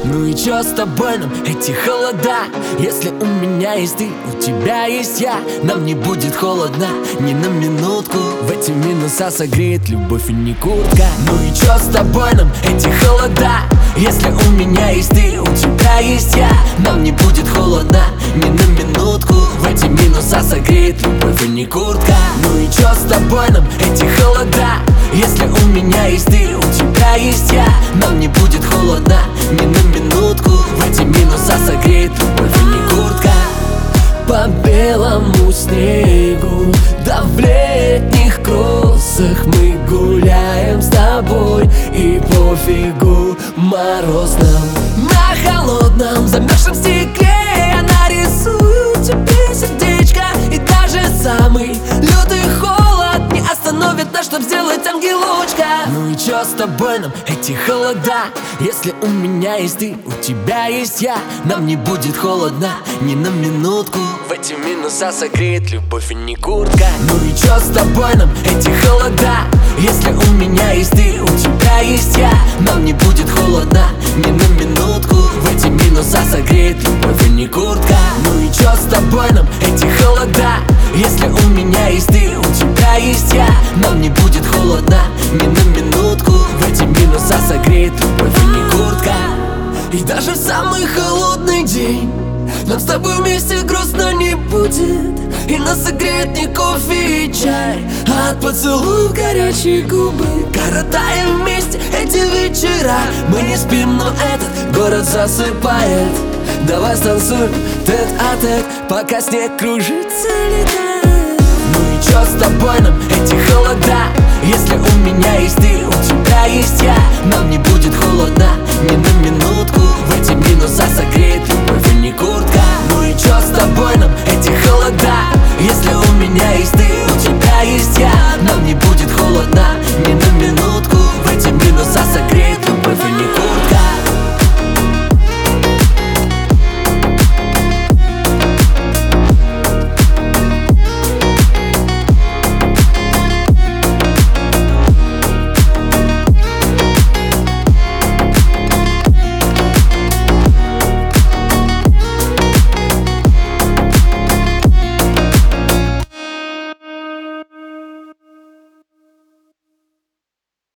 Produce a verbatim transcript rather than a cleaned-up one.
Ну и чё с тобой нам эти холода? Если у меня есть ты, у тебя есть я, нам не будет холодно ни на минутку. В эти минуса согреет любовь и не куртка. Ну и чё с тобой нам эти холода? Если у меня есть ты, у тебя есть я, нам не будет холодно ни на минутку. В эти минуса согреет любовь и не куртка. Ну и чё с тобой нам эти холода? Если у меня есть ты, у тебя есть я, нам не будет холодно ни на минутку. В эти минуса согреет любовь и не куртка. По белому снегу, да в летних кроссах мы гуляем с тобой, и пофигу мороз нам. На холодном замерзшем стекле я нарисую тебе сердечко, и даже самый лютый холод не остановит нас, чтоб сделать ангелочка. Ну и чё с тобой нам эти холода? Если у меня есть ты, у тебя есть я, нам не будет холодно ни на минутку. В эти минуса согреет любовь и не куртка. Ну и чё с тобой нам эти холода? Если у меня есть ты, у тебя есть я, нам не будет холодно ни на минутку. В эти минуса согреет любовь и не куртка. Ну и чё с тобой нам эти холода? Если у меня есть ты, у тебя есть я, нам не будет холодно ни на минутку. В эти минуса согреет любовь и не куртка. И даже в самый холодный день нам с тобой вместе грустно не будет, и нас согреет не кофе и чай, а от поцелуев горячие губы. Коротаем вместе эти вечера, мы не спим, но этот город засыпает. Давай станцуем тет-а-тет, пока снег кружится, летает. Ну и чё с тобой нам эти холода? Если у меня есть ты, у тебя есть я, нам не будет холодно ни на минутку. В эти минуса согреет любовь и не куртка. Ну и чё с тобой нам эти холода? Если у меня есть ты, у тебя есть я, нам не будет холодно ни на минутку.